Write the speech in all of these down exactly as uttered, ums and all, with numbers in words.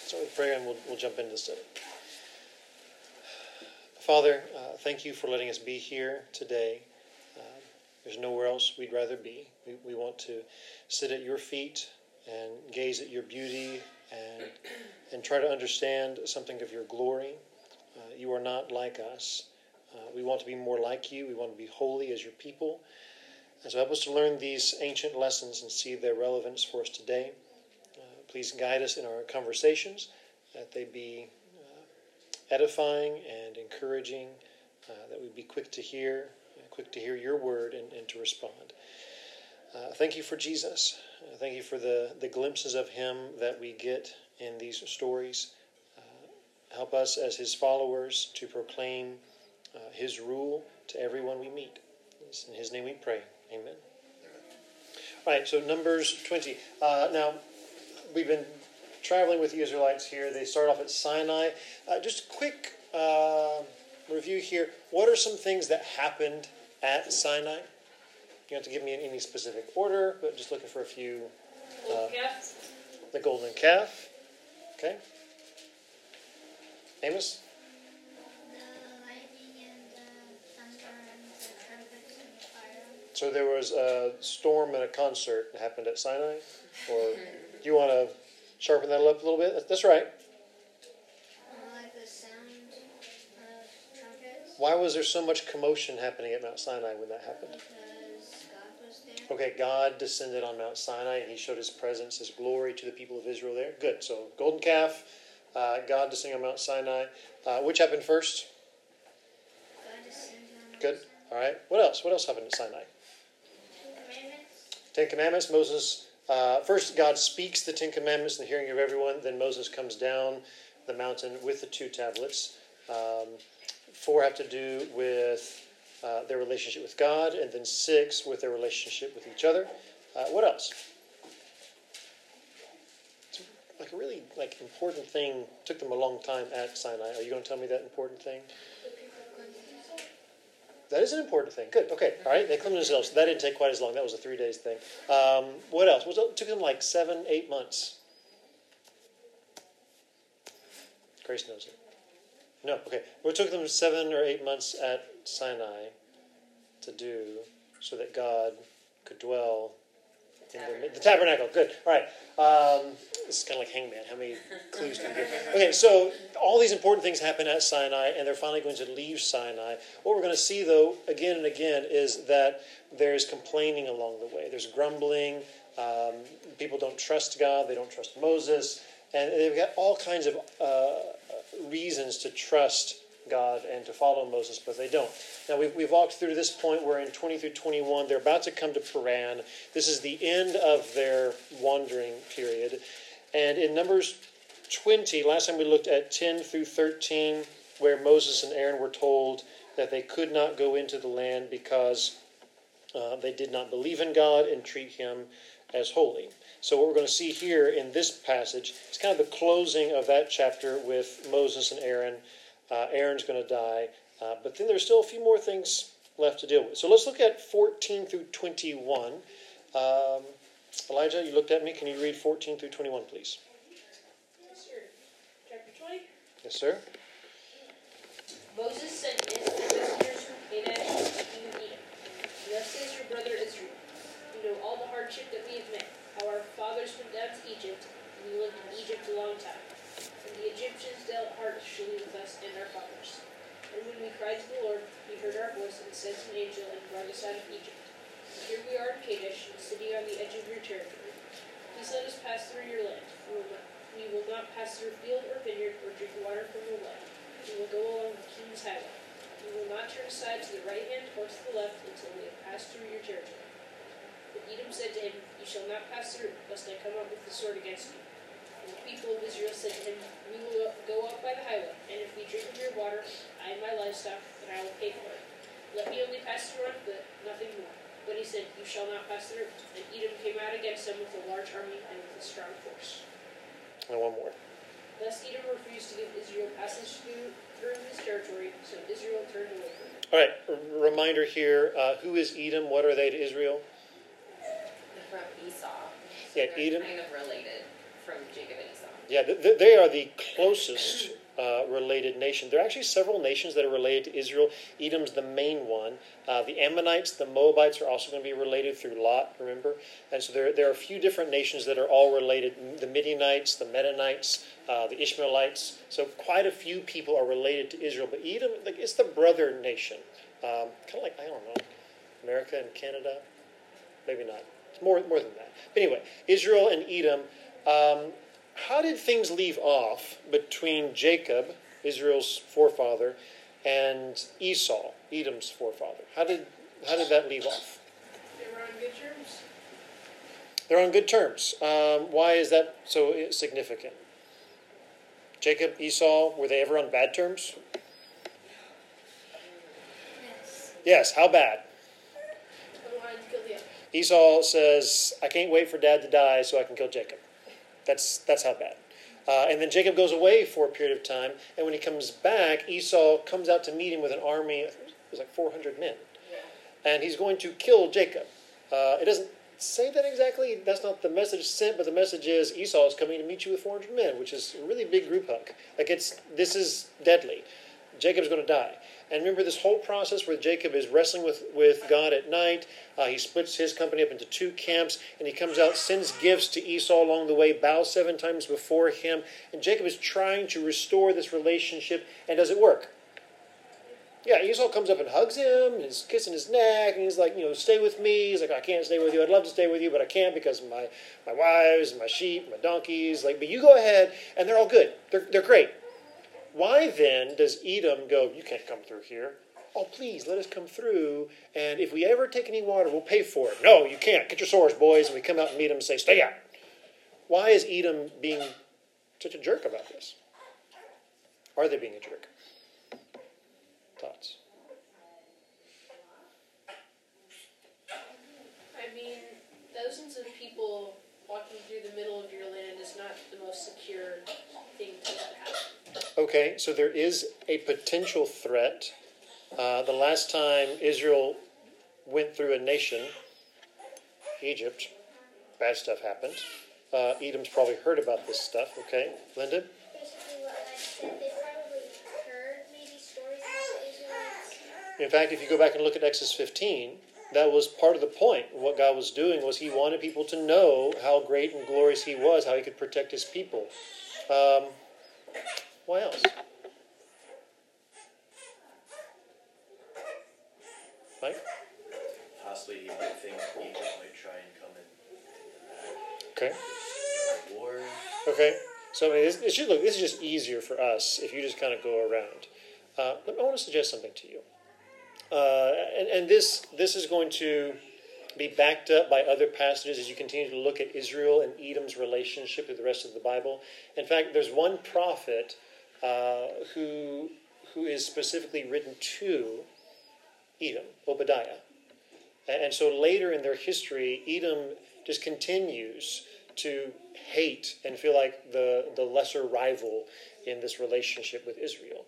start with prayer and we'll, we'll jump into the study. Father, uh, thank you for letting us be here today. Uh, there's nowhere else we'd rather be. We, we want to sit at your feet and gaze at your beauty and and try to understand something of your glory. Uh, you are not like us. Uh, we want to be more like you. We want to be holy as your people. And so help us to learn these ancient lessons and see their relevance for us today. Uh, please guide us in our conversations, that they be uh, edifying and encouraging, uh, that we be quick to hear, uh, quick to hear your word and, and to respond. Uh, thank you for Jesus. Uh, thank you for the, the glimpses of him that we get in these stories. Uh, help us as his followers to proclaim uh, his rule to everyone we meet. It's in his name we pray. Amen. All right, so Numbers twenty. Uh, now, we've been traveling with the Israelites here. They start off at Sinai. Uh, just a quick uh, review here. What are some things that happened at Sinai? You don't have to give me in any specific order, but just looking for a few. Uh, golden calf. The golden calf. Okay. Amos? The lightning and the thunder and the trumpets and the fire. So there was a storm and a concert that happened at Sinai? Or do you want to sharpen that up a little bit? That's right. I like the sound of trumpets. Why was there so much commotion happening at Mount Sinai when that happened? Because God was there. Okay, God descended on Mount Sinai and he showed his presence, his glory to the people of Israel there. Good. So golden calf, uh, God descending on Mount Sinai. Uh, which happened first? God descended on Good. us. All right. What else? What else happened at Sinai? Commandments. Ten Commandments. Moses, uh, first God speaks the Ten Commandments in the hearing of everyone. Then Moses comes down the mountain with the two tablets. Um, four have to do with uh, their relationship with God, and then six with their relationship with each other. Uh, what else? It's like a really like important thing. Took them a long time at Sinai. Are you going to tell me that important thing? That is an important thing. Good. Okay. All right. They cleaned themselves. That didn't take quite as long. That was a three days thing. Um, what else? It took them like seven, eight months. Grace knows it. No. Okay. Well, it took them seven or eight months at Sinai to do so that God could dwell in the, the tabernacle. Good. All right. Um, this is kind of like Hangman. How many clues do you give? Okay, so all these important things happen at Sinai, and they're finally going to leave Sinai. What we're going to see, though, again and again, is that there's complaining along the way. There's grumbling. Um, people don't trust God. They don't trust Moses. And they've got all kinds of uh, reasons to trust God and to follow Moses, but they don't. Now, we've, we've walked through this point. We're in twenty through twenty-one. They're about to come to Paran. This is the end of their wandering period. And in Numbers twenty, last time we looked at ten through thirteen, where Moses and Aaron were told that they could not go into the land because uh, they did not believe in God and treat him as holy. So what we're going to see here in this passage is kind of the closing of that chapter with Moses and Aaron. Uh, Aaron's going to die. Uh, but then there's still a few more things left to deal with. So let's look at fourteen through twenty-one. Um, Elijah, you looked at me. Can you read fourteen through twenty-one, please? Yes, sir. Chapter twenty. Yes, sir. Moses sent his messengers from Kadesh to King Edom. Thus says your brother Israel, you know all the hardship that we have met, how our fathers went down to Egypt, and we lived in Egypt a long time. And the Egyptians dealt harshly with us and our fathers. And when we cried to the Lord, he heard our voice and sent an angel and brought us out of Egypt. And here we are in Kadesh, sitting on the edge of your territory. Please let us pass through your land. We will not, we will not pass through field or vineyard or drink water from the well. We will go along the king's highway. We will not turn aside to the right hand or to the left until we have passed through your territory. But Edom said to him, you shall not pass through, lest I come up with the sword against you. And the people of Israel said to him, we will go up by the highway, and if we drink of your water, I and my livestock, then I will pay for it. Let me only pass through on foot, nothing more. But he said, you shall not pass through. And Edom came out against them with a large army and with a strong force. And one more. Thus Edom refused to give Israel passage through, through his territory, so Israel turned away from him. All right, a reminder here. Uh, who is Edom? What are they to Israel? From Esau. So Yeah, they're Edom. kind of related from Jacob and Esau. Yeah, th- they are the closest uh, related nation. There are actually several nations that are related to Israel. Edom's the main one. Uh, the Ammonites, the Moabites are also going to be related through Lot, remember? And so there, there are a few different nations that are all related. The Midianites, the Mennonites, uh, the Ishmaelites. So quite a few people are related to Israel. But Edom, like, it's the brother nation. Um, kind of like, I don't know, America and Canada? Maybe not. It's more, more than that. But anyway, Israel and Edom. Um, how did things leave off between Jacob, Israel's forefather, and Esau, Edom's forefather? How did how did that leave off? They were on good terms. They're on good terms. Um, why is that so significant? Jacob, Esau, were they ever on bad terms? Yes. Yes. How bad? I wanted to kill the other. Esau says, "I can't wait for Dad to die so I can kill Jacob." That's that's how bad. Uh, and then Jacob goes away for a period of time, and when he comes back, Esau comes out to meet him with an army. It was like four hundred men, and he's going to kill Jacob. Uh, it doesn't say that exactly. That's not the message sent, but the message is Esau is coming to meet you with four hundred men, which is a really big group hug. Like it's this is deadly. Jacob's going to die. And remember this whole process where Jacob is wrestling with, with God at night. Uh, he splits his company up into two camps, and he comes out, sends gifts to Esau along the way, bows seven times before him. And Jacob is trying to restore this relationship, and does it work? Yeah, Esau comes up and hugs him, and he's kissing his neck, and he's like, you know, stay with me. He's like, I can't stay with you. I'd love to stay with you, but I can't because of my, my wives, my sheep, my donkeys. Like, but you go ahead, and they're all good. They're, they're great. Why then does Edom go, you can't come through here? Oh, please, let us come through, and if we ever take any water, we'll pay for it. No, you can't. Get your swords, boys. And we come out and meet them and say, stay out. Why is Edom being such a jerk about this? Are they being a jerk? Thoughts? I mean, thousands of people walking through the middle of your land is not the most secure thing to let happen. Okay, so there is a potential threat. Uh, the last time Israel went through a nation, Egypt, bad stuff happened. Uh, Edom's probably heard about this stuff, okay? Linda? Basically what I said, they probably heard maybe stories about the Israelites. In fact, if you go back and look at Exodus fifteen, that was part of the point. What God was doing was he wanted people to know how great and glorious he was, how he could protect his people. Um, why else? Mike? Possibly he might think Egypt might try and come in. Okay. Start a war. Okay. So I mean, this, it should look. This is just easier for us if you just kind of go around. Uh, I want to suggest something to you, uh, and and this this is going to be backed up by other passages as you continue to look at Israel and Edom's relationship with the rest of the Bible. In fact, there's one prophet uh, who who is specifically written to Edom, Obadiah. And so later in their history, Edom just continues to hate and feel like the, the lesser rival in this relationship with Israel.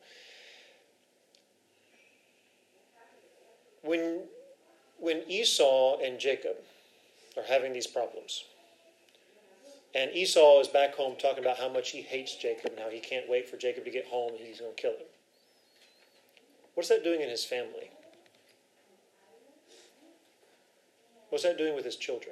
When, when Esau and Jacob are having these problems, and Esau is back home talking about how much he hates Jacob and how he can't wait for Jacob to get home and he's going to kill him, what's that doing in his family? What's that doing with his children?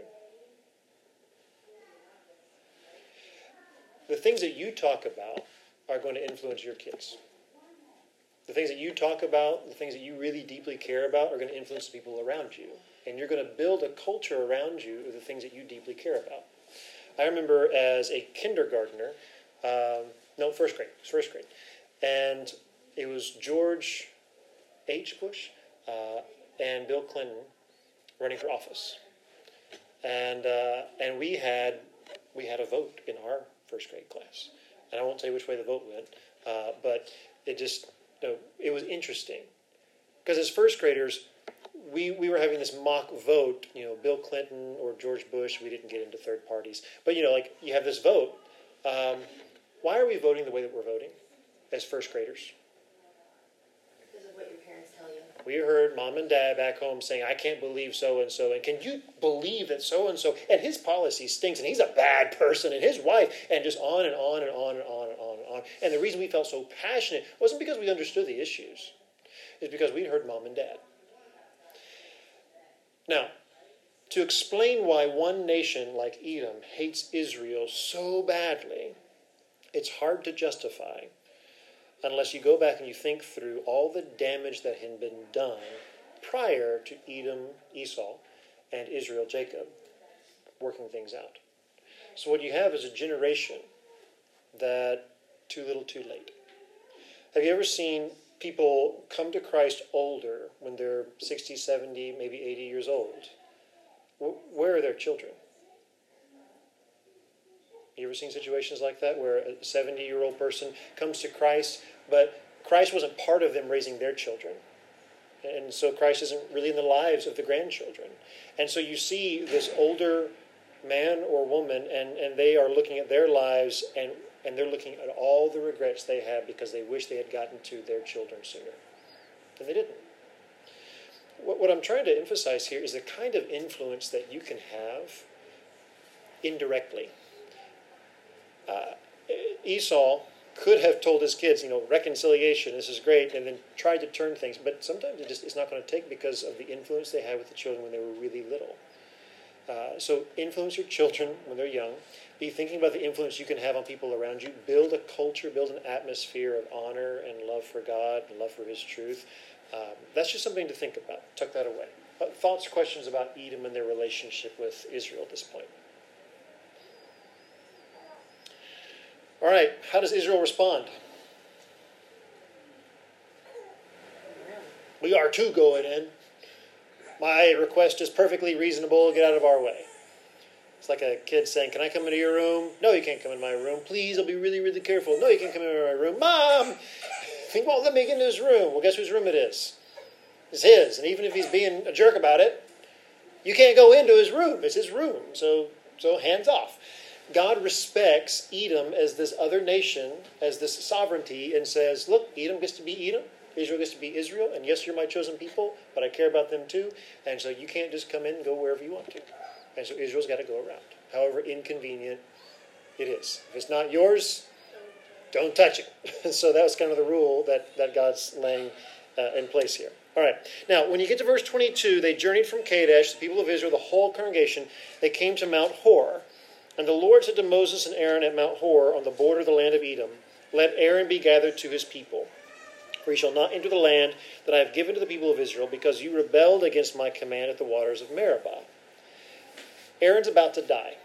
The things that you talk about are going to influence your kids. The things that you talk about, the things that you really deeply care about are going to influence the people around you. And you're going to build a culture around you of the things that you deeply care about. I remember as a kindergartner, um, no, first grade, it was first grade, and it was George H. Bush uh, and Bill Clinton running for office, and uh, and we had we had a vote in our first grade class, and I won't say which way the vote went, uh, but it just you know, it was interesting because as first graders, we we were having this mock vote, you know, Bill Clinton or George Bush. We didn't get into third parties, but you know, like you have this vote. Um, why are we voting the way that we're voting as first graders? Because of what your parents tell you. We heard mom and dad back home saying, I can't believe so-and-so, and can you believe that so-and-so, and his policy stinks, and he's a bad person, and his wife, and just on and on and on and on and on and on. And the reason we felt so passionate wasn't because we understood the issues. It's because we'd heard mom and dad. Now, to explain why one nation like Edom hates Israel so badly, it's hard to justify unless you go back and you think through all the damage that had been done prior to Edom, Esau, and Israel, Jacob, working things out. So what you have is a generation that too little too late. Have you ever seen people come to Christ older when they're sixty, seventy, maybe eighty years old? Where are their children? You ever seen situations like that where a seventy-year-old person comes to Christ, but Christ wasn't part of them raising their children? And so Christ isn't really in the lives of the grandchildren. And so you see this older man or woman, and, and they are looking at their lives, and, and they're looking at all the regrets they have because they wish they had gotten to their children sooner. And they didn't. What, what I'm trying to emphasize here is the kind of influence that you can have indirectly. Uh, Esau could have told his kids, you know, reconciliation, this is great, and then tried to turn things, but sometimes it just it's not going to take because of the influence they had with the children when they were really little. Uh, so influence your children when they're young. Be thinking about the influence you can have on people around you. Build a culture, build an atmosphere of honor and love for God and love for His truth. Um, that's just something to think about. Tuck that away. Uh, thoughts, questions about Edom and their relationship with Israel at this point? All right, how does Israel respond? We are too going in. My request is perfectly reasonable. Get out of our way. It's like a kid saying, can I come into your room? No, you can't come in my room. Please, I'll be really, really careful. No, you can't come into my room. Mom! He won't let me get into his room. Well, guess whose room it is? It's his. And even if he's being a jerk about it, you can't go into his room. It's his room. So, so hands off. God respects Edom as this other nation, as this sovereignty, and says, look, Edom gets to be Edom, Israel gets to be Israel, and yes, you're my chosen people, but I care about them too, and so you can't just come in and go wherever you want to. And so Israel's got to go around, however inconvenient it is. If it's not yours, don't touch it. So that was kind of the rule that, that God's laying uh, in place here. All right. Now, when you get to verse twenty-two, they journeyed from Kadesh, the people of Israel, the whole congregation, they came to Mount Hor. And the Lord said to Moses and Aaron at Mount Hor on the border of the land of Edom, let Aaron be gathered to his people, for he shall not enter the land that I have given to the people of Israel, because you rebelled against my command at the waters of Meribah. Aaron's about to die.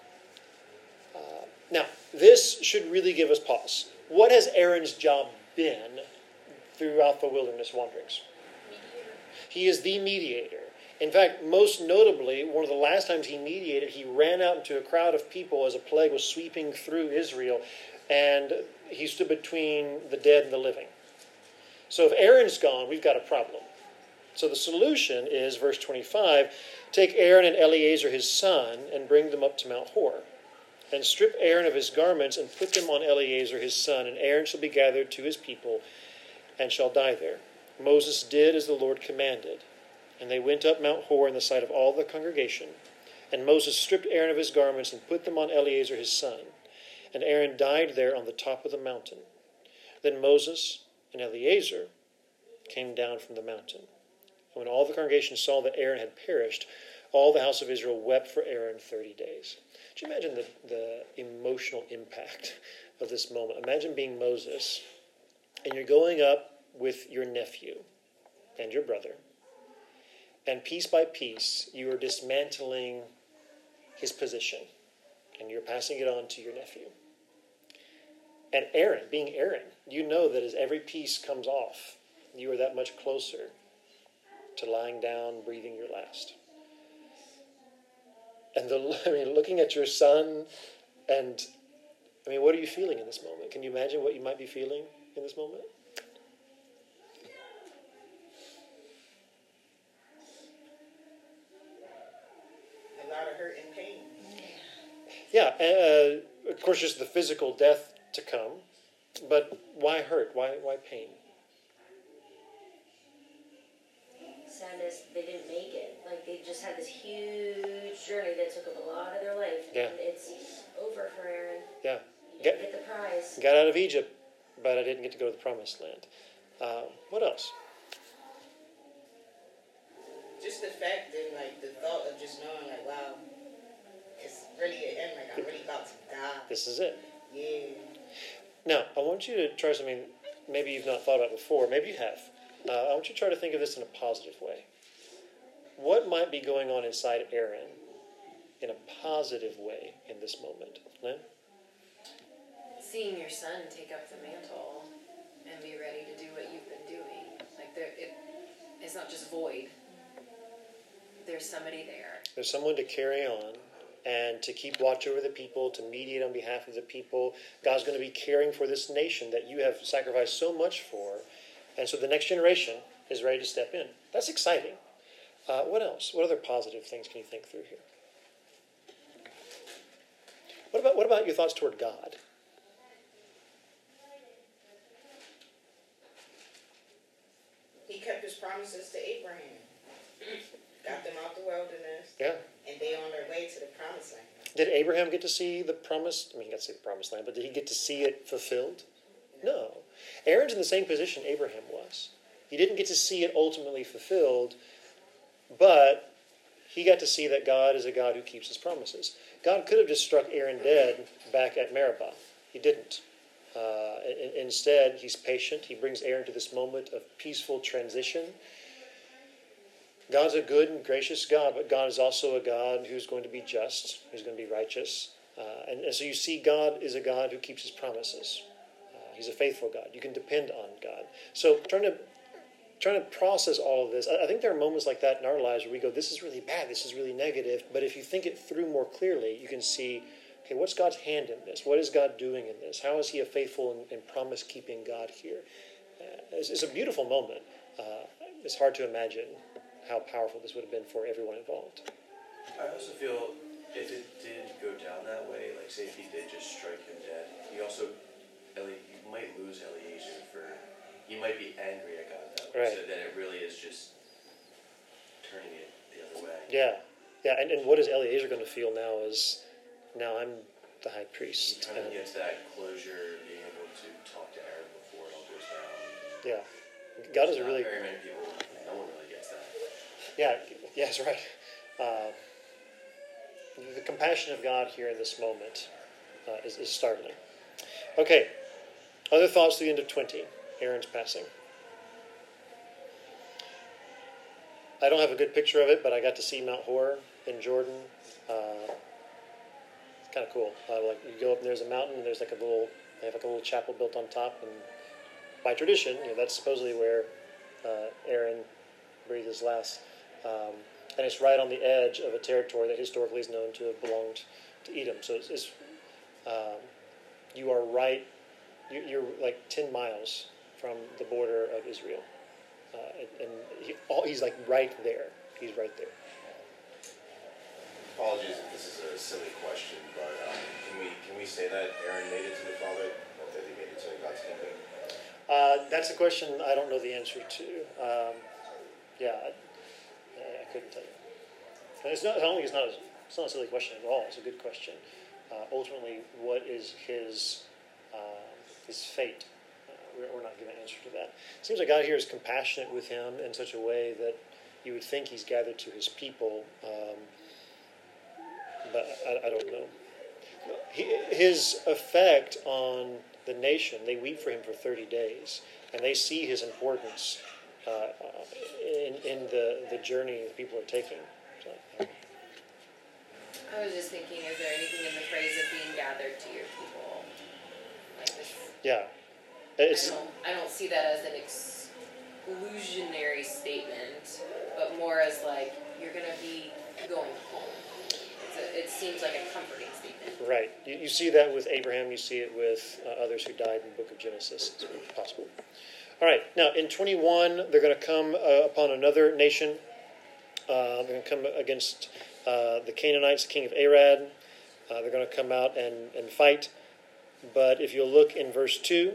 Uh, now, this should really give us pause. What has Aaron's job been throughout the wilderness wanderings? Mediator. He is the mediator. In fact, most notably, one of the last times he mediated, he ran out into a crowd of people as a plague was sweeping through Israel, and he stood between the dead and the living. So if Aaron's gone, we've got a problem. So the solution is, verse twenty-five, take Aaron and Eleazar his son and bring them up to Mount Hor, and strip Aaron of his garments and put them on Eleazar his son, and Aaron shall be gathered to his people and shall die there. Moses did as the Lord commanded. And they went up Mount Hor in the sight of all the congregation. And Moses stripped Aaron of his garments and put them on Eleazar his son. And Aaron died there on the top of the mountain. Then Moses and Eleazar came down from the mountain. And when all the congregation saw that Aaron had perished, all the house of Israel wept for Aaron thirty days. Could you imagine the, the emotional impact of this moment? Imagine being Moses, and you're going up with your nephew and your brother. And piece by piece, you are dismantling his position. And you're passing it on to your nephew. And Aaron, being Aaron, you know that as every piece comes off, you are that much closer to lying down, breathing your last. And the, I mean, looking at your son, and I mean, what are you feeling in this moment? Can you imagine what you might be feeling in this moment? Yeah, uh, of course, just the physical death to come, but why hurt? Why why pain? sadness they didn't make it. Like, they just had this huge journey that took up a lot of their life. Yeah. And it's over for Aaron. Yeah. You Get- didn't get the prize. Got out of Egypt, but I didn't get to go to the promised land. Uh, what else? Just the fact that, like, the thought of just knowing, like, wow, it's really an end. Like, I'm really about to die. This is it. Yeah. Now, I want you to try something maybe you've not thought about before. Maybe you have. Uh, I want you to try to think of this in a positive way. What might be going on inside Aaron in a positive way in this moment? Lynn? Seeing your son take up the mantle and be ready to do what you've been doing. Like, there, it, it's not just void. There's somebody there. There's someone to carry on and to keep watch over the people, to mediate on behalf of the people. God's going to be caring for this nation that you have sacrificed so much for. And so the next generation is ready to step in. That's exciting. Uh, what else? What other positive things can you think through here? What about what about your thoughts toward God? He kept his promises to Abraham. Got them out the wilderness. Yeah. And they on their way to the promised land. Did Abraham get to see the promised? I mean, he got to see the promised land, but did he get to see it fulfilled? No. Aaron's in the same position Abraham was. He didn't get to see it ultimately fulfilled, but he got to see that God is a God who keeps his promises. God could have just struck Aaron dead back at Meribah. He didn't. Uh, in, instead, he's patient. He brings Aaron to this moment of peaceful transition. God's a good and gracious God, but God is also a God who's going to be just, who's going to be righteous. Uh, and, and so you see God is a God who keeps his promises. Uh, he's a faithful God. You can depend on God. So trying to trying to process all of this, I, I think there are moments like that in our lives where we go, this is really bad, this is really negative. But if you think it through more clearly, you can see, okay, what's God's hand in this? What is God doing in this? How is he a faithful and, and promise-keeping God here? Uh, it's, it's a beautiful moment. Uh, it's hard to imagine how powerful this would have been for everyone involved. I also feel if it did go down that way, like say if he did just strike him dead, he also, Eli, you might lose Eliezer for, he might be angry at God that way. Right. So then it really is just turning it the other way. Yeah, yeah, and, and what is Eliezer going to feel now is, now I'm the high He priest. kind of And, gets that closure, being able to talk to Aaron before it all goes down. yeah, God is a Not really, very many people, no one really gets that. yeah, yeah, that's right. Uh, the compassion of God here in this moment uh, is, is startling. Okay, other thoughts to the end of twenty, Aaron's passing. I don't have a good picture of it, but I got to see Mount Hor in Jordan. Uh, it's kind of cool. Uh, like you go up and there's a mountain, and there's like a little, they have like a little chapel built on top, and by tradition, you know, that's supposedly where uh, Aaron breathed his last. Um, and it's right on the edge of a territory that historically is known to have belonged to Edom. So it's, it's um, you are right, you, you're like ten miles from the border of Israel. Uh, and and he, all, he's like right there. He's right there. Apologies if this is a silly question, but um, can we can we say that Aaron made it to the Father, or that he made it to God's kingdom? Uh, that's a question I don't know the answer to. Um, yeah, I, I couldn't tell you. And it's not. I don't think it's not. A, it's not a silly question at all. It's a good question. Uh, ultimately, what is his uh, his fate? Uh, we're, we're not given an answer to that. It seems like God here is compassionate with him in such a way that you would think he's gathered to his people, um, but I, I don't know. He, his effect on the nation, they weep for him for thirty days, and they see his importance uh, in, in the, the journey the people are taking. So, I was just thinking, is there anything in the phrase of being gathered to your people? Like this, yeah. I It's, don't, I don't see that as an exclusionary statement, but more as like, you're going to be going home. It's a, it seems like a comforting statement. right. You, you see that with Abraham. You see it with uh, others who died in the book of Genesis. It's possible. All right. Now, in twenty-one, they're going to come uh, upon another nation. Uh, they're going to come against uh, the Canaanites, the king of Arad. Uh, they're going to come out and, and fight. But if you'll look in verse two,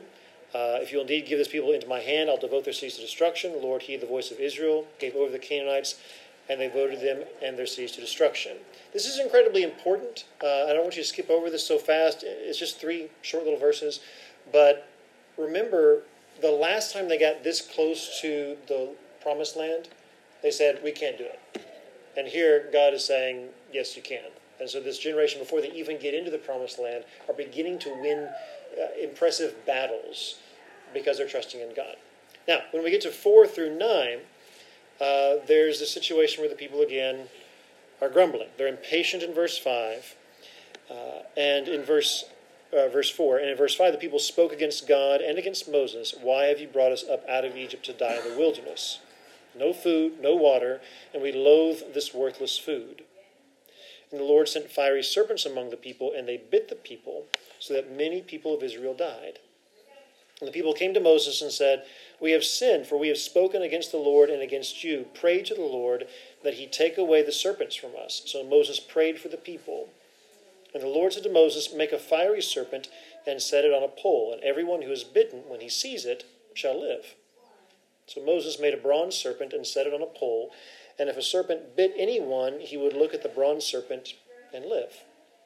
Uh, if you'll indeed give this people into my hand, I'll devote their cities to destruction. The Lord heeded the voice of Israel, gave over the Canaanites, and they devoted them and their cities to destruction. This is incredibly important. Uh, I don't want you to skip over this so fast. It's just three short little verses. But remember, the last time they got this close to the promised land, they said, we can't do it. And here, God is saying, yes, you can. And so this generation, before they even get into the promised land, are beginning to win uh, impressive battles because they're trusting in God. Now, when we get to four through nine, uh, there's a situation where the people again are grumbling. They're impatient in verse five, uh, and in verse uh, verse four, and in verse five, the people spoke against God and against Moses. Why have you brought us up out of Egypt to die in the wilderness? No food, no water, and we loathe this worthless food. And the Lord sent fiery serpents among the people, and they bit the people, so that many people of Israel died. And the people came to Moses and said, we have sinned, for we have spoken against the Lord and against you. Pray to the Lord that he take away the serpents from us. So Moses prayed for the people. And the Lord said to Moses, make a fiery serpent and set it on a pole, and everyone who is bitten, when he sees it, shall live. So Moses made a bronze serpent and set it on a pole, and if a serpent bit anyone, he would look at the bronze serpent and live.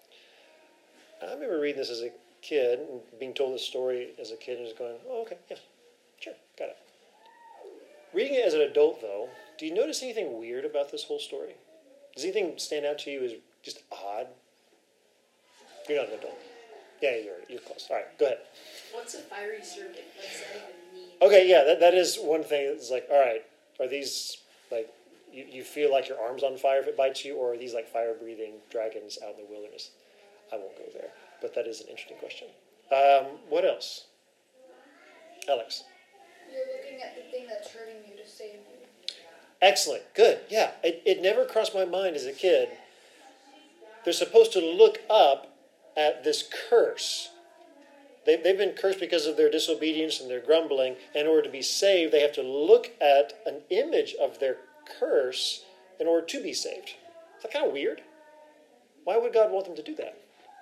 I remember reading this as a kid and being told this story as a kid and just going, oh, okay, yeah, sure, got it. Reading it as an adult, though, do you notice anything weird about this whole story? Does anything stand out to you as just odd? You're not an adult. Yeah, you're, you're close. All right, go ahead. What's a fiery serpent? What does that even mean? Okay, yeah, that, that is one thing that's like, all right, are these, like, you, you feel like your arm's on fire if it bites you, or are these like fire-breathing dragons out in the wilderness? I won't go there, but that is an interesting question. Um, what else? Alex? You're looking at the thing that's hurting you to save you. Excellent, good, yeah. It, it never crossed my mind as a kid. They're supposed to look up at this curse. They, they've been cursed because of their disobedience and their grumbling. In order to be saved, they have to look at an image of their curse in order to be saved. Is that kind of weird? Why would God want them to do that?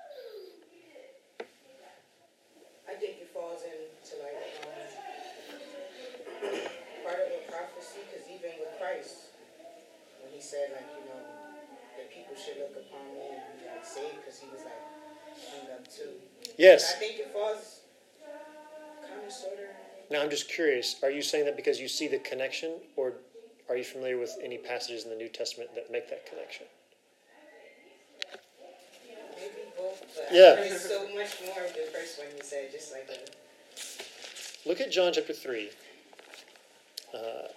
I think it falls into like um, part of the prophecy, because even with Christ, when he said like, you know, that people should look upon me and be like saved, because he was like hung up too. Yes. I think it falls kind of sort of. Now I'm just curious, are you saying that because you see the connection, or are you familiar with any passages in the New Testament that make that connection? Maybe both, but Yeah. I heard so much more of the first one you said, just like a. Look at John chapter three. Uh,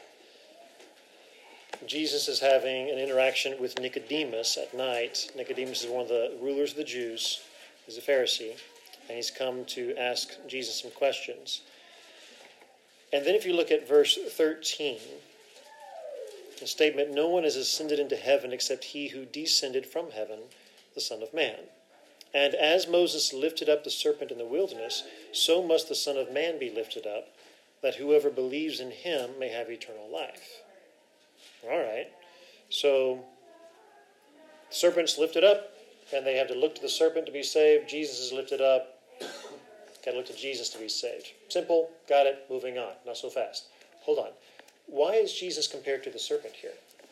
Jesus is having an interaction with Nicodemus at night. Nicodemus is one of the rulers of the Jews. He's a Pharisee, and he's come to ask Jesus some questions. And then if you look at verse thirteen, the statement, no one has ascended into heaven except he who descended from heaven, the Son of Man. And as Moses lifted up the serpent in the wilderness, so must the Son of Man be lifted up, that whoever believes in him may have eternal life. All right. So, the serpent's lifted up, and they have to look to the serpent to be saved. Jesus is lifted up. Got to look to Jesus to be saved. Simple. Got it. Moving on. Not so fast. Hold on. Why is Jesus compared to the serpent here?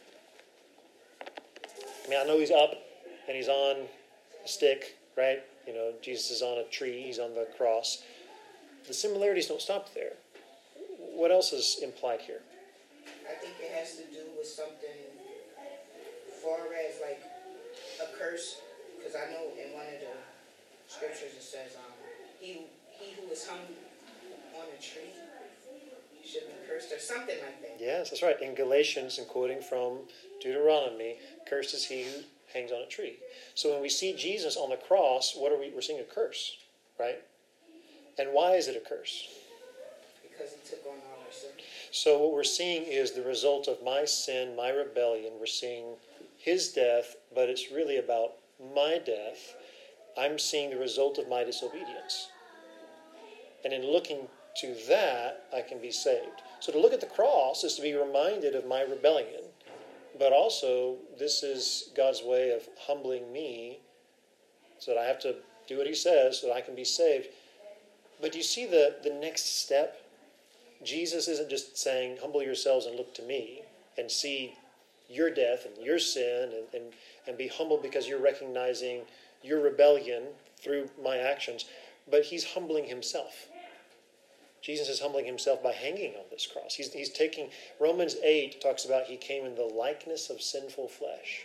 I mean, I know he's up, and he's on a stick, right? You know, Jesus is on a tree. He's on the cross. The similarities don't stop there. What else is implied here? I think it has to do with something far as like a curse, because I know in one of the scriptures it says, um, he he who is hung on a tree should be cursed, or something like that. Yes, that's right. In Galatians, and quoting from Deuteronomy, cursed is he who hangs on a tree. So when we see Jesus on the cross, what are we? We're seeing a curse, right? And why is it a curse? Because he took on all our sin. So what we're seeing is the result of my sin, my rebellion. We're seeing his death, but it's really about my death. I'm seeing the result of my disobedience. And in looking to that, I can be saved. So to look at the cross is to be reminded of my rebellion, but also this is God's way of humbling me so that I have to do what he says so that I can be saved. But do you see the, the next step? Jesus isn't just saying, humble yourselves and look to me and see your death and your sin and, and, and be humble because you're recognizing your rebellion through my actions. But he's humbling himself. Jesus is humbling himself by hanging on this cross. He's, he's taking, Romans eight talks about he came in the likeness of sinful flesh.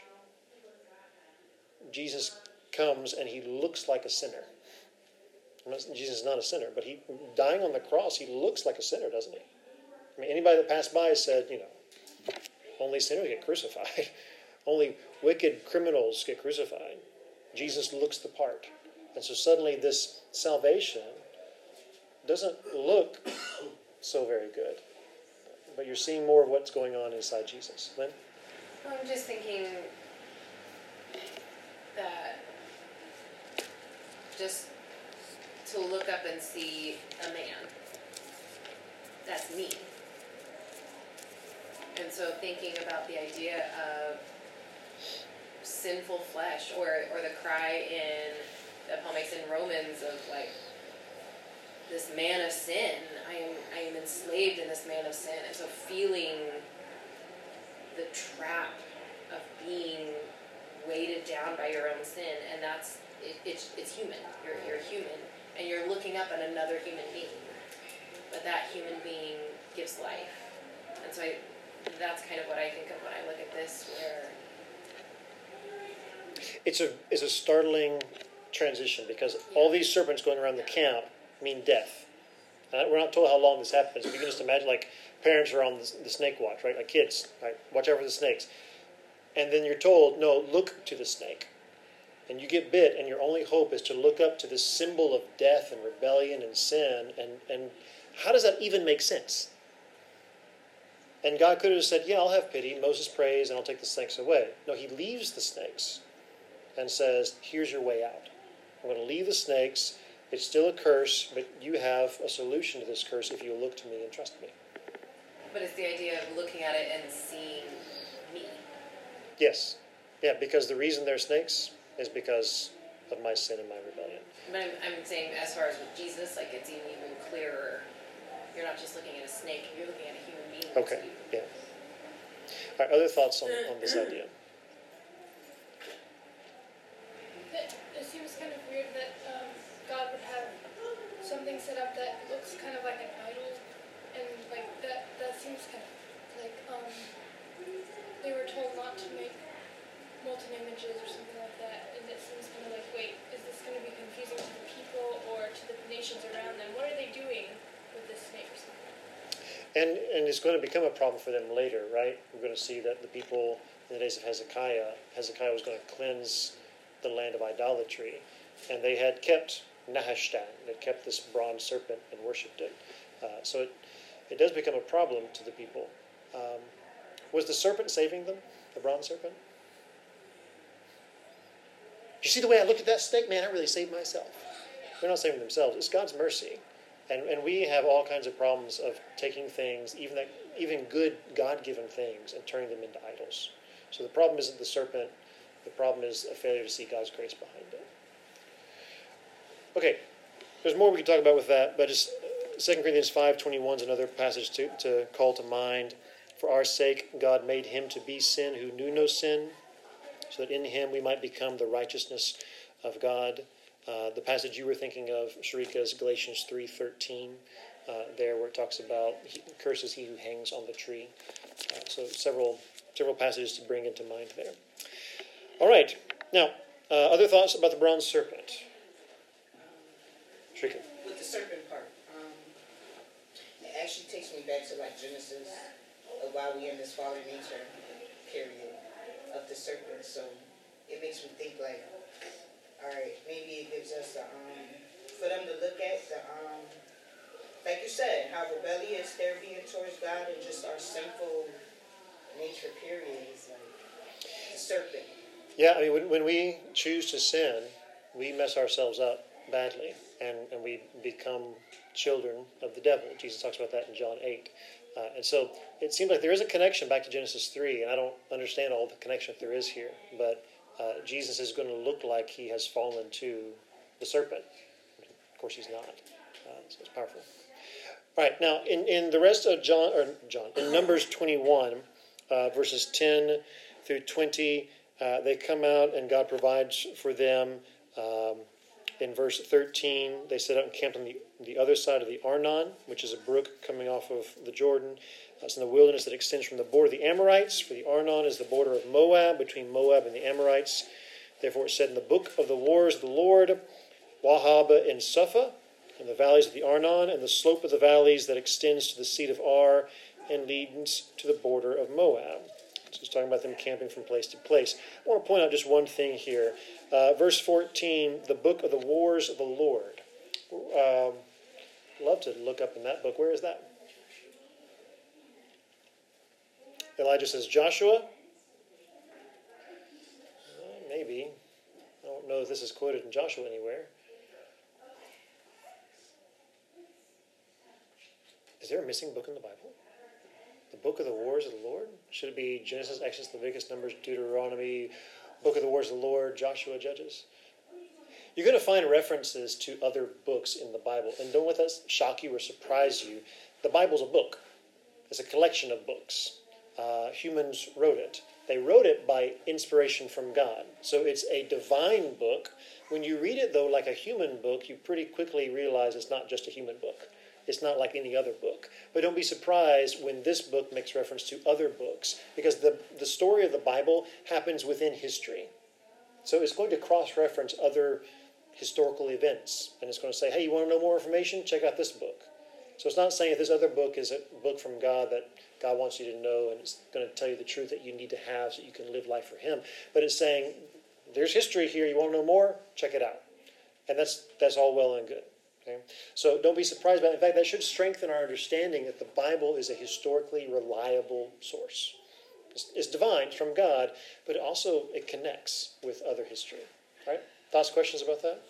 Jesus comes and he looks like a sinner. Jesus is not a sinner, but he dying on the cross, he looks like a sinner, doesn't he? I mean, anybody that passed by said, you know, only sinners get crucified. Only wicked criminals get crucified. Jesus looks the part. And so suddenly this salvation doesn't look so very good. But you're seeing more of what's going on inside Jesus. Lynn? Well, I'm just thinking that just to look up and see a man, that's me. And so thinking about the idea of sinful flesh, or, or the cry in, that Paul makes in Romans of like, this man of sin, I am I am enslaved in this man of sin. And so feeling the trap of being weighted down by your own sin, and that's, it, it's, it's human. You're, you're human. And you're looking up at another human being. But that human being gives life. And so I, that's kind of what I think of when I look at this, where... It's a, it's a startling transition, because all these serpents going around the camp mean death. Uh, we're not told how long this happens. But you can just imagine, like, parents are on the, the snake watch, right? Like kids, right? Watch out for the snakes. And then you're told, no, look to the snake. And you get bit, and your only hope is to look up to this symbol of death and rebellion and sin. And, and how does that even make sense? And God could have said, yeah, I'll have pity. Moses prays, and I'll take the snakes away. No, he leaves the snakes and says, here's your way out. I'm going to leave the snakes. It's still a curse, but you have a solution to this curse if you look to me and trust me. But it's the idea of looking at it and seeing me. Yes. Yeah, because the reason they're snakes is because of my sin and my rebellion. But I'm, I'm saying, as far as with Jesus, like, it's even, even clearer. You're not just looking at a snake, you're looking at a human being. Okay, yeah. All right, other thoughts on, on this idea? It, it seems kind of weird that um, God would have something set up that looks kind of like an idol, and like that that seems kind of like um, they were told not to make molten images or something like that, and it seems kind of like, wait, is this going to be confusing to the people or to the nations around them? What are they doing with this snake or something? And and it's going to become a problem for them later, right? We're going to see that the people in the days of Hezekiah, Hezekiah was going to cleanse the land of idolatry, and they had kept Nahashtan, they kept this bronze serpent and worshipped it. Uh, so it, it does become a problem to the people. Um, was the serpent saving them, the bronze serpent? You see the way I looked at that snake? Man, I really saved myself. They're not saving themselves. It's God's mercy. And and we have all kinds of problems of taking things, even that, even good God-given things, and turning them into idols. So the problem isn't the serpent. The problem is a failure to see God's grace behind it. Okay, there's more we could talk about with that, but just Second Corinthians five twenty-one is another passage to, to call to mind. For our sake, God made him to be sin who knew no sin, so that in him we might become the righteousness of God. Uh, the passage you were thinking of, Sharika, is Galatians three thirteen, uh, there where it talks about he, curses he who hangs on the tree. Uh, so several several passages to bring into mind there. All right. Now, uh, other thoughts about the bronze serpent? Sharika. With the serpent part, um, it actually takes me back to like Genesis, of why we in this fallen nature period of the serpent. So it makes me think like, all right, maybe it gives us the, um, for them to look at the, um, like you said, how rebellious they're being towards God and just our sinful nature period is like the serpent. Yeah, I mean, when, when we choose to sin, we mess ourselves up badly, and, and we become children of the devil. Jesus talks about that in John eight. Uh, and so it seems like there is a connection back to Genesis three, and I don't understand all the connection there is here, but uh, Jesus is going to look like he has fallen to the serpent. Of course, he's not. Uh, so it's powerful. All right, now in, in the rest of John, or John, in Numbers twenty-one, uh, verses ten through twenty, uh, they come out and God provides for them. Um, in verse thirteen, they set out and camped on the, the other side of the Arnon, which is a brook coming off of the Jordan. Uh, it's in the wilderness that extends from the border of the Amorites, for the Arnon is the border of Moab, between Moab and the Amorites. Therefore it said in the book of the wars of the Lord, Wahab and Suphah, and the valleys of the Arnon, and the slope of the valleys that extends to the seat of Ar and leads to the border of Moab. So it's talking about them camping from place to place. I want to point out just one thing here. Uh, verse fourteen, the book of the wars of the Lord. Um, love to look up in that book. Where is that? Elijah says Joshua. Uh, maybe. I don't know if this is quoted in Joshua anywhere. Is there a missing book in the Bible? The book of the wars of the Lord? Should it be Genesis, Exodus, Leviticus, Numbers, Deuteronomy, book of the wars of the Lord, Joshua, Judges? You're going to find references to other books in the Bible. And don't let that shock you or surprise you. The Bible's a book. It's a collection of books. Uh, humans wrote it. They wrote it by inspiration from God. So it's a divine book. When you read it, though, like a human book, you pretty quickly realize it's not just a human book. It's not like any other book. But don't be surprised when this book makes reference to other books, because the, the story of the Bible happens within history. So it's going to cross-reference other historical events. And it's going to say, hey, you want to know more information? Check out this book. So it's not saying that this other book is a book from God that God wants you to know and it's going to tell you the truth that you need to have so you can live life for Him. But it's saying, there's history here. You want to know more? Check it out. And that's that's all well and good. Okay? So don't be surprised by it. In fact, that should strengthen our understanding that the Bible is a historically reliable source. It's, it's divine, it's from God, but it also it connects with other history. All right? Thoughts, questions about that?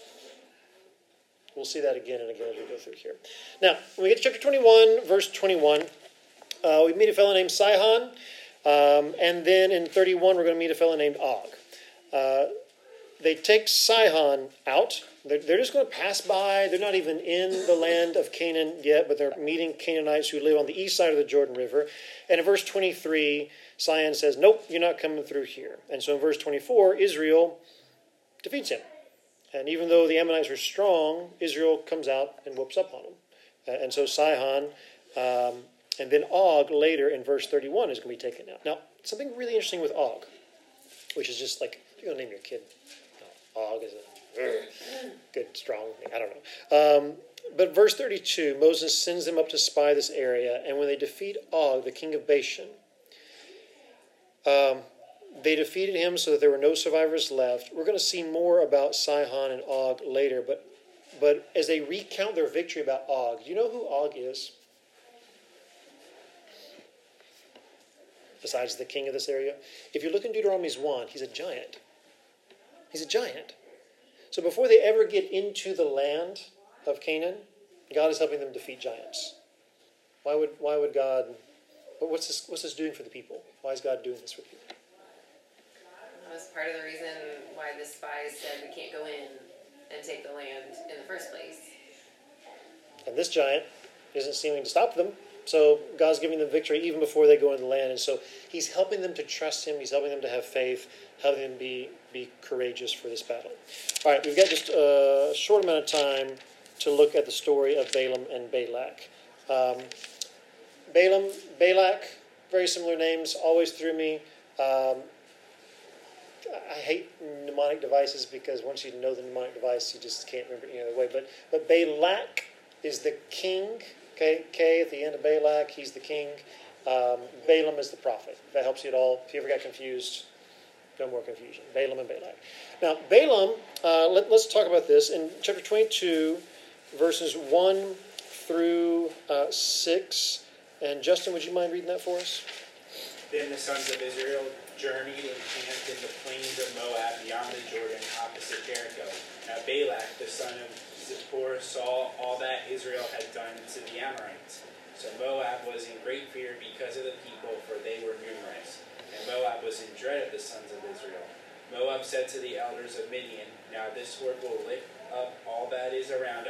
We'll see that again and again as we go through here. Now, when we get to chapter twenty-one, verse twenty-one, uh, we meet a fellow named Sihon, um, and then in thirty-one, we're going to meet a fellow named Og. Uh, they take Sihon out. They're, they're just going to pass by. They're not even in the land of Canaan yet, but they're meeting Canaanites who live on the east side of the Jordan River. And in verse twenty-three, Sihon says, nope, you're not coming through here. And so in verse twenty-four, Israel defeats him. And even though the Ammonites are strong, Israel comes out and whoops up on them. Uh, and so Sihon, um, and then Og later in verse thirty-one is going to be taken out. Now, something really interesting with Og, which is just like, if you're going to name your kid, oh, Og is a good, strong thing. I don't know. Um, but verse thirty-two, Moses sends them up to spy this area. And when they defeat Og, the king of Bashan, um, they defeated him so that there were no survivors left. We're going to see more about Sihon and Og later, but but as they recount their victory about Og, do you know who Og is? Besides the king of this area? If you look in Deuteronomy one, he's a giant. He's a giant. So before they ever get into the land of Canaan, God is helping them defeat giants. Why would why would God, what's this, what's this doing for the people? Why is God doing this for the people? That was part of the reason why the spies said we can't go in and take the land in the first place. And this giant isn't seeming to stop them. So God's giving them victory even before they go into the land. And so He's helping them to trust Him. He's helping them to have faith, helping them be, be courageous for this battle. All right, we've got just a short amount of time to look at the story of Balaam and Balak. Um, Balaam, Balak, very similar names, always threw me. Um, I hate mnemonic devices because once you know the mnemonic device, you just can't remember it any other way. But but Balak is the king. Okay, K at the end of Balak, he's the king. Um, Balaam is the prophet. If that helps you at all. If you ever got confused, no more confusion. Balaam and Balak. Now, Balaam, uh, let, let's talk about this. In chapter twenty-two, verses one through uh, six. And Justin, would you mind reading that for us? Then the sons of Israel journeyed and camped in the plains of Moab beyond the Jordan, opposite Jericho. Now Balak, the son of Zippor, saw all that Israel had done to the Amorites. So Moab was in great fear because of the people, for they were numerous. And Moab was in dread of the sons of Israel. Moab said to the elders of Midian, now this sword will lift up all that is around us,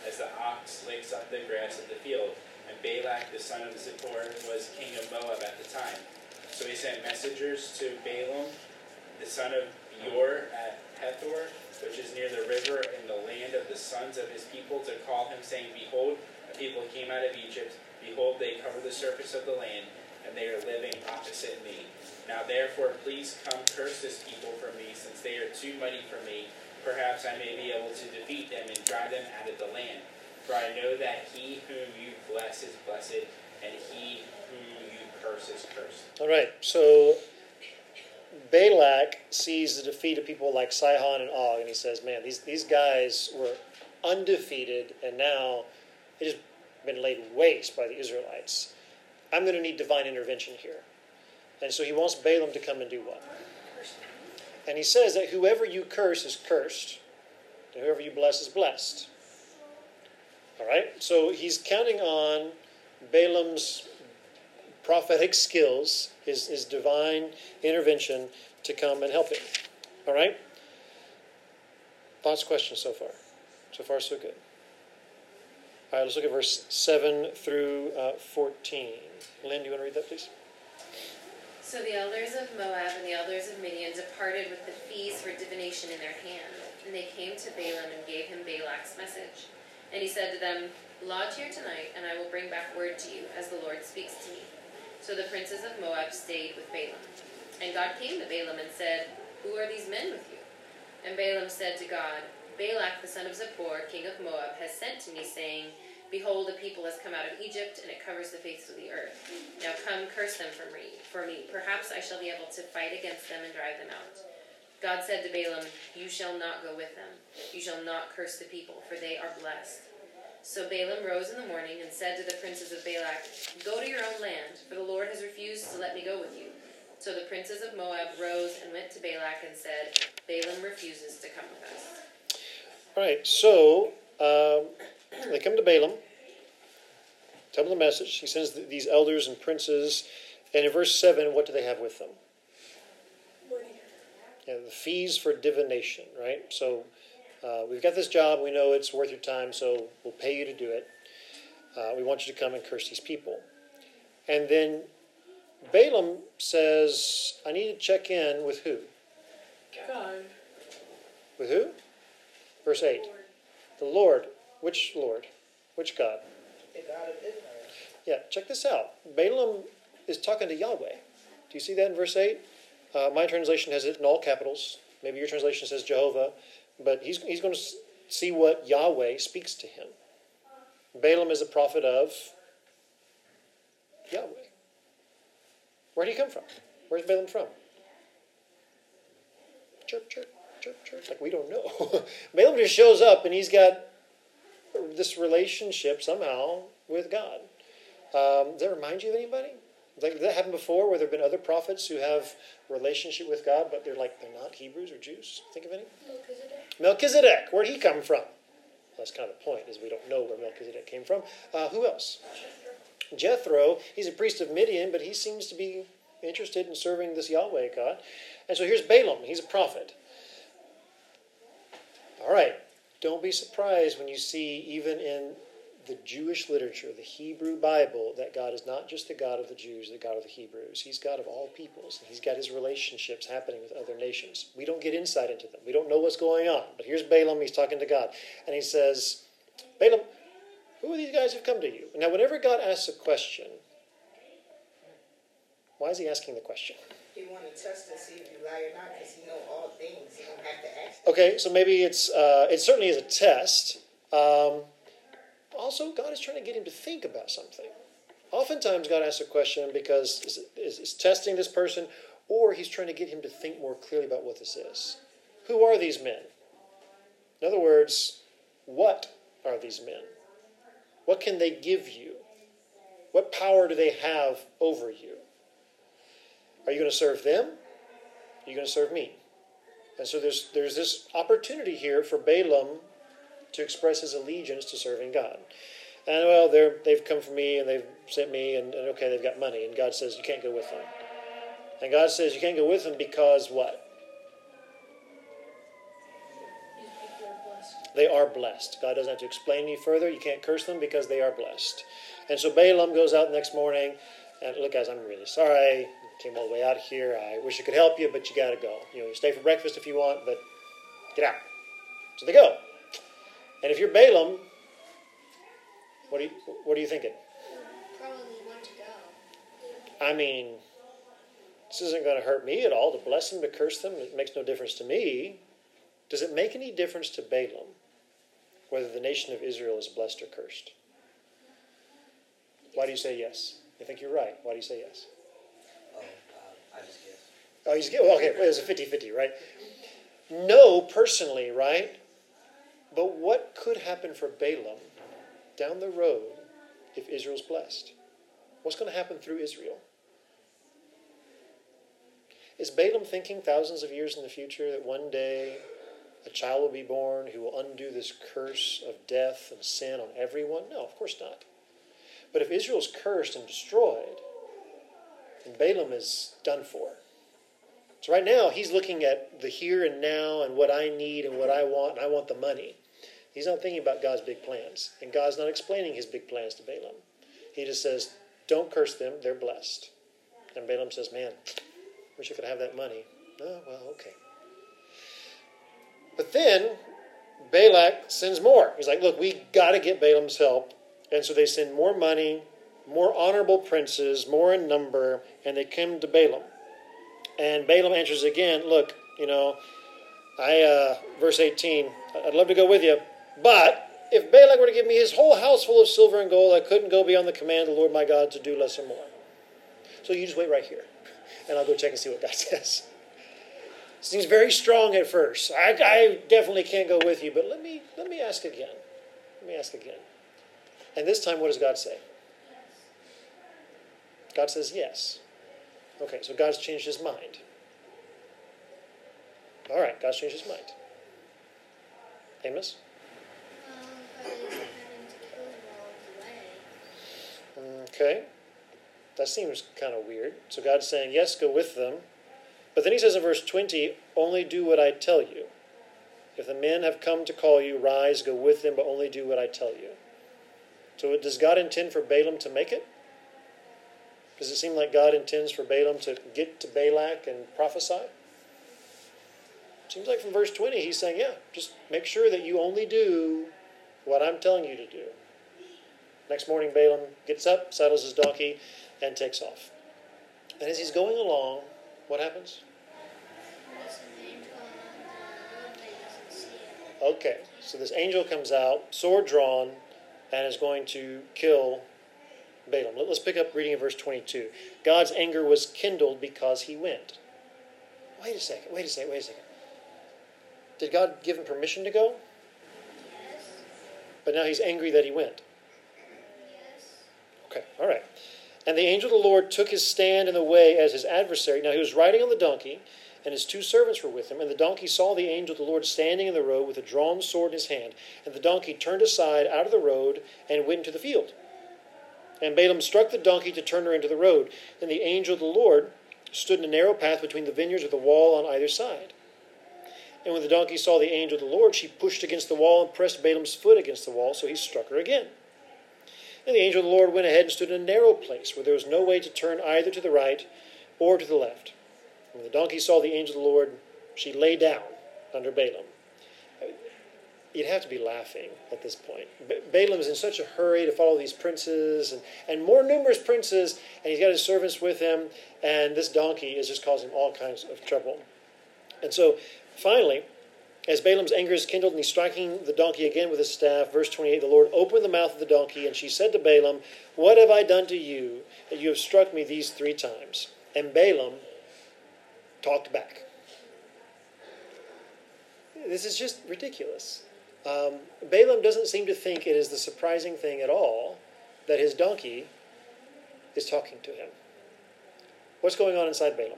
as the ox licks up the grass of the field. And Balak, the son of Zippor, was king of Moab at the time. So he sent messengers to Balaam, the son of Beor at Pethor, which is near the river in the land of the sons of his people, to call him, saying, Behold, a people came out of Egypt. Behold, they cover the surface of the land, and they are living opposite me. Now therefore, please come curse this people from me, since they are too mighty for me. Perhaps I may be able to defeat them and drive them out of the land. For I know that he whom you bless is blessed, and he whom you curse is cursed. All right, so Balak sees the defeat of people like Sihon and Og, and he says, man, these, these guys were undefeated, and now it has been laid waste by the Israelites. I'm going to need divine intervention here. And so he wants Balaam to come and do what? And he says that whoever you curse is cursed, and whoever you bless is blessed. All right? So he's counting on Balaam's prophetic skills, his, his divine intervention to come and help him. All right? Thoughts, questions so far? So far, so good. All right, let's look at verse seven through uh, fourteen. Lynn, do you want to read that, please? So the elders of Moab and the elders of Midian departed with the fees for divination in their hand. And they came to Balaam and gave him Balak's message. And he said to them, Lodge here tonight, and I will bring back word to you, as the Lord speaks to me. So the princes of Moab stayed with Balaam. And God came to Balaam and said, Who are these men with you? And Balaam said to God, Balak the son of Zippor, king of Moab, has sent to me, saying, Behold, a people has come out of Egypt, and it covers the face of the earth. Now come, curse them for me. For me. Perhaps I shall be able to fight against them and drive them out. God said to Balaam, You shall not go with them. You shall not curse the people, for they are blessed. So Balaam rose in the morning and said to the princes of Balak, Go to your own land, for the Lord has refused to let me go with you. So the princes of Moab rose and went to Balak and said, Balaam refuses to come with us. All right, so um, they come to Balaam, tell him the message. He sends these elders and princes. And in verse seven, what do they have with them? Money. Yeah, the fees for divination, right? So uh, we've got this job. We know it's worth your time, so we'll pay you to do it. Uh, we want you to come and curse these people. And then Balaam says, I need to check in with who? God. With who? Verse eight. The Lord. Which Lord? Which God? The God of Israel. Yeah, check this out. Balaam is talking to Yahweh. Do you see that in verse eight? Uh, my translation has it in all capitals. Maybe your translation says Jehovah. But he's, he's going to see what Yahweh speaks to him. Balaam is a prophet of Yahweh. Where did he come from? Where's Balaam from? Chirp, chirp, chirp, chirp. Like, we don't know. Balaam just shows up and he's got this relationship somehow with God. Um, does that remind you of anybody? Like, did that happen before, where there have been other prophets who have a relationship with God, but they're like, they're not Hebrews or Jews? Think of any? Melchizedek. Melchizedek. Where'd he come from? Well, that's kind of the point, is we don't know where Melchizedek came from. Uh, who else? Jethro. He's a priest of Midian, but he seems to be interested in serving this Yahweh God. And so here's Balaam. He's a prophet. All right. Don't be surprised when you see, even in the Jewish literature, the Hebrew Bible, that God is not just the God of the Jews, the God of the Hebrews. He's God of all peoples. And he's got his relationships happening with other nations. We don't get insight into them. We don't know what's going on. But here's Balaam. He's talking to God. And he says, Balaam, who are these guys who've come to you? Now, whenever God asks a question, why is he asking the question? He want to test to see if you lie or not, because he know all things. He don't have to ask. Okay, so maybe it's uh, it certainly is a test. Um, also, God is trying to get him to think about something. Oftentimes, God asks a question because is, is, is testing this person, or he's trying to get him to think more clearly about what this is. Who are these men? In other words, what are these men? What can they give you? What power do they have over you? Are you going to serve them? Are you going to serve me? And so there's there's this opportunity here for Balaam to express his allegiance to serving God. And well, they're, they've come for me and they've sent me and, and okay, they've got money. And God says, you can't go with them. And God says, you can't go with them because what? These people are blessed. They are blessed. God doesn't have to explain any further. You can't curse them because they are blessed. And so Balaam goes out the next morning, and look, guys, I'm really sorry. I came all the way out here. I wish I could help you, but you got to go. You know, you stay for breakfast if you want, but get out. So they go. And if you're Balaam, what are you, what are you thinking? Probably want to go. I mean, this isn't going to hurt me at all to bless them, to curse them. It makes no difference to me. Does it make any difference to Balaam whether the nation of Israel is blessed or cursed? Why do you say yes? I think you're right. Why do you say yes? Oh, uh, I just guess. Oh, you just get, well, okay, it was a fifty-fifty, right? No, personally, right? But what could happen for Balaam down the road if Israel's blessed? What's going to happen through Israel? Is Balaam thinking thousands of years in the future that one day a child will be born who will undo this curse of death and sin on everyone? No, of course not. But if Israel's cursed and destroyed, then Balaam is done for. So right now, he's looking at the here and now and what I need and what I want, and I want the money. He's not thinking about God's big plans. And God's not explaining his big plans to Balaam. He just says, don't curse them, they're blessed. And Balaam says, man, wish I could have that money. Oh, well, okay. But then, Balak sends more. He's like, look, we got to get Balaam's help. And so they send more money, more honorable princes, more in number, and they come to Balaam. And Balaam answers again, look, you know, I, uh, verse eighteen, I'd love to go with you, but if Balak were to give me his whole house full of silver and gold, I couldn't go beyond the command of the Lord my God to do less or more. So you just wait right here, and I'll go check and see what God says. Seems very strong at first. I, I definitely can't go with you, but let me let me ask again. Let me ask again. And this time, what does God say? God says yes. Okay, so God's changed his mind. All right, God's changed his mind. Amos? Um, but is having to kill them all the way? Okay. That seems kind of weird. So God's saying, yes, go with them. But then he says in verse twenty, only do what I tell you. If the men have come to call you, rise, go with them, but only do what I tell you. So does God intend for Balaam to make it? Does it seem like God intends for Balaam to get to Balak and prophesy? Seems like from verse twenty, he's saying, yeah, just make sure that you only do what I'm telling you to do. Next morning, Balaam gets up, saddles his donkey, and takes off. And as he's going along, what happens? There's an angel on the road that doesn't see it. Okay, so this angel comes out, sword drawn, and is going to kill Balaam. Let's pick up reading in verse twenty-two. God's anger was kindled because he went. Wait a second, wait a second, wait a second. Did God give him permission to go? Yes. But now he's angry that he went. Yes. Okay, all right. And the angel of the Lord took his stand in the way as his adversary. Now he was riding on the donkey, and his two servants were with him. And the donkey saw the angel of the Lord standing in the road with a drawn sword in his hand. And the donkey turned aside out of the road and went into the field. And Balaam struck the donkey to turn her into the road. Then the angel of the Lord stood in a narrow path between the vineyards with a wall on either side. And when the donkey saw the angel of the Lord, she pushed against the wall and pressed Balaam's foot against the wall, so he struck her again. And the angel of the Lord went ahead and stood in a narrow place where there was no way to turn either to the right or to the left. And when the donkey saw the angel of the Lord, she lay down under Balaam. You'd have to be laughing at this point. Balaam is in such a hurry to follow these princes and, and more numerous princes, and he's got his servants with him, and this donkey is just causing all kinds of trouble. And so, finally, as Balaam's anger is kindled and he's striking the donkey again with his staff, verse twenty-eight, the Lord opened the mouth of the donkey, and she said to Balaam, what have I done to you that you have struck me these three times? And Balaam talked back. This is just ridiculous. Um, Balaam doesn't seem to think it is the surprising thing at all that his donkey is talking to him. What's going on inside Balaam?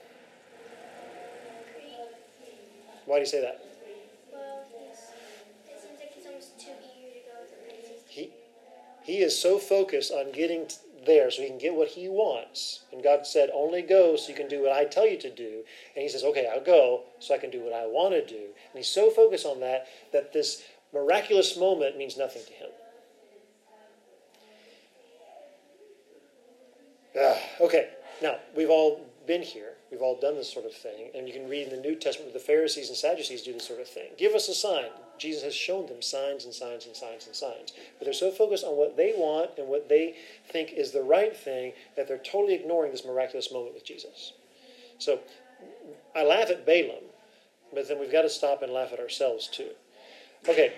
Why do you say that? Well, he's, it seems like he's almost too eager to go to the places. He, he is so focused on getting t- there so he can get what he wants. And God said, only go so you can do what I tell you to do. And he says, okay, I'll go so I can do what I want to do. And he's so focused on that that this Miraculous moment means nothing to him. Ah, okay, now, we've all been here. We've all done this sort of thing. And you can read in the New Testament where the Pharisees and Sadducees do this sort of thing. Give us a sign. Jesus has shown them signs and signs and signs and signs. But they're so focused on what they want and what they think is the right thing that they're totally ignoring this miraculous moment with Jesus. So, I laugh at Balaam, but then we've got to stop and laugh at ourselves too. Okay.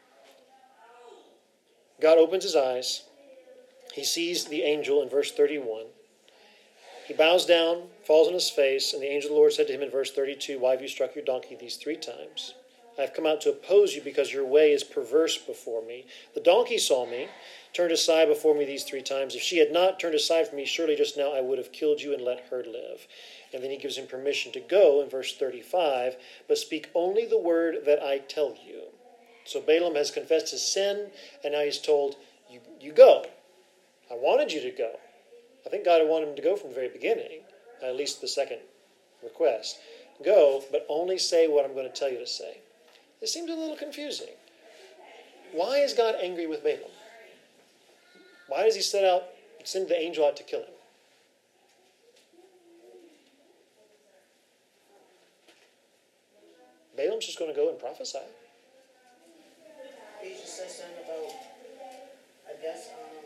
God opens his eyes. He sees the angel in verse thirty-one. He bows down, falls on his face, and the angel of the Lord said to him in verse thirty-two, "Why have you struck your donkey these three times? I have come out to oppose you because your way is perverse before me. The donkey saw me, turned aside before me these three times. If she had not turned aside from me, surely just now I would have killed you and let her live." And then he gives him permission to go in verse thirty-five, "But speak only the word that I tell you." So Balaam has confessed his sin, and now he's told, you, you go. I wanted you to go. I think God had wanted him to go from the very beginning, at least the second request. Go, but only say what I'm going to tell you to say. This seems a little confusing. Why is God angry with Balaam? Why does he set out, send the angel out to kill him? Balaam's just going to go and prophesy. He just said something about, I guess, um,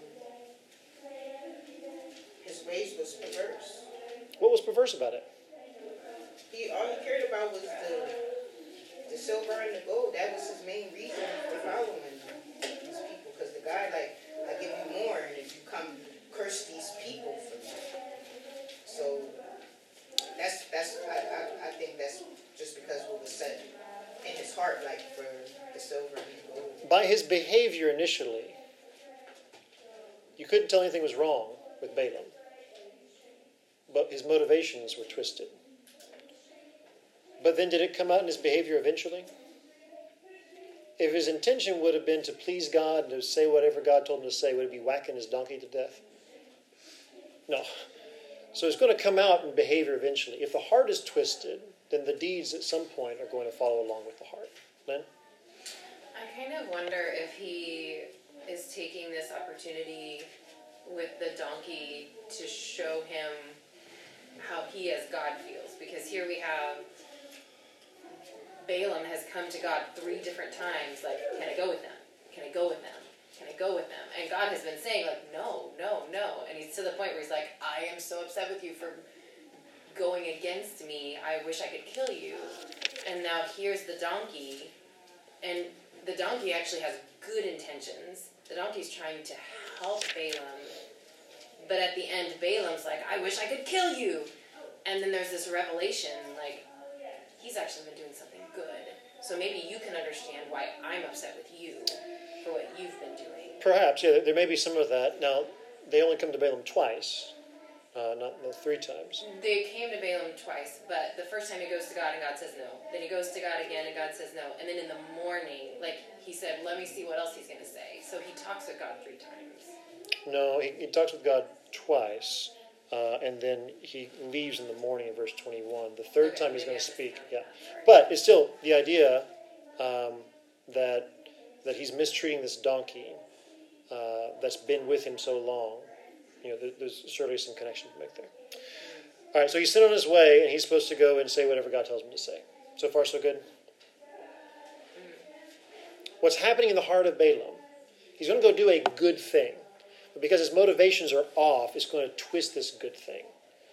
his ways was perverse. What was perverse about it? He all he cared about was the the silver and the gold. That was his main reason for following these people. Because the guy, like, I give you more, and if you come curse these people for me. So that's that's I, I, I think that's just because what was said in his heart, like for the silver and the gold. By his behavior initially, you couldn't tell anything was wrong with Balaam. But his motivations were twisted. But then did it come out in his behavior eventually? If his intention would have been to please God and to say whatever God told him to say, would it be whacking his donkey to death? No. So it's going to come out in behavior eventually. If the heart is twisted, then the deeds at some point are going to follow along with the heart. Lynn? I kind of wonder if he is taking this opportunity with the donkey to show him how he as God feels. Because here we have Balaam has come to God three different times, like, can I go with them? Can I go with them? Can I go with them? And God has been saying, like, no, no, no. And he's to the point where he's like, I am so upset with you for going against me. I wish I could kill you. And now here's the donkey. And the donkey actually has good intentions. The donkey's trying to help Balaam. But at the end, Balaam's like, I wish I could kill you. And then there's this revelation, like, he's actually been doing something good. So maybe you can understand why I'm upset with you for what you've been doing. Perhaps, yeah, there may be some of that. Now, they only come to Balaam twice, uh, not, not three times. They came to Balaam twice, but the first time he goes to God and God says no. Then he goes to God again and God says no. And then in the morning, like, he said, let me see what else he's going to say. So he talks with God three times. No, he, he talks with God twice. Uh, and then he leaves in the morning in verse twenty-one. The third okay, time he's going to speak. Yeah, but it's still the idea um, that that he's mistreating this donkey uh, that's been with him so long. You know, there, there's surely some connection to make there. All right, so he's sent on his way, and he's supposed to go and say whatever God tells him to say. So far, so good. What's happening in the heart of Balaam? He's going to go do a good thing. But because his motivations are off, it's going to twist this good thing.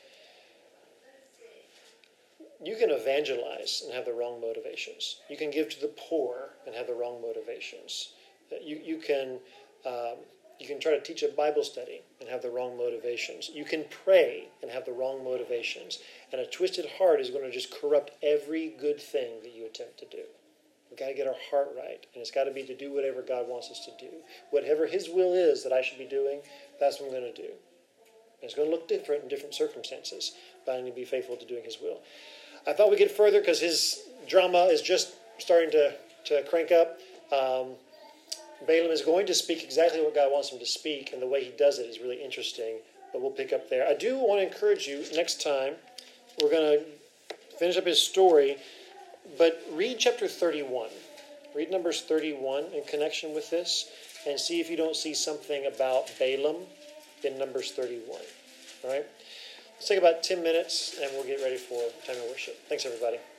You can evangelize and have the wrong motivations. You can give to the poor and have the wrong motivations. You, you, can, um, you can try to teach a Bible study and have the wrong motivations. You can pray and have the wrong motivations. And a twisted heart is going to just corrupt every good thing that you attempt to do. We've got to get our heart right, and it's got to be to do whatever God wants us to do. Whatever his will is that I should be doing, that's what I'm going to do. And it's going to look different in different circumstances, but I need to be faithful to doing his will. I thought we'd get further because his drama is just starting to, to crank up. Um, Balaam is going to speak exactly what God wants him to speak, and the way he does it is really interesting, but we'll pick up there. I do want to encourage you, next time, we're going to finish up his story. But read chapter thirty-one. Read Numbers thirty-one in connection with this and see if you don't see something about Balaam in Numbers thirty-one. All right? Let's take about ten minutes and we'll get ready for time of worship. Thanks, everybody.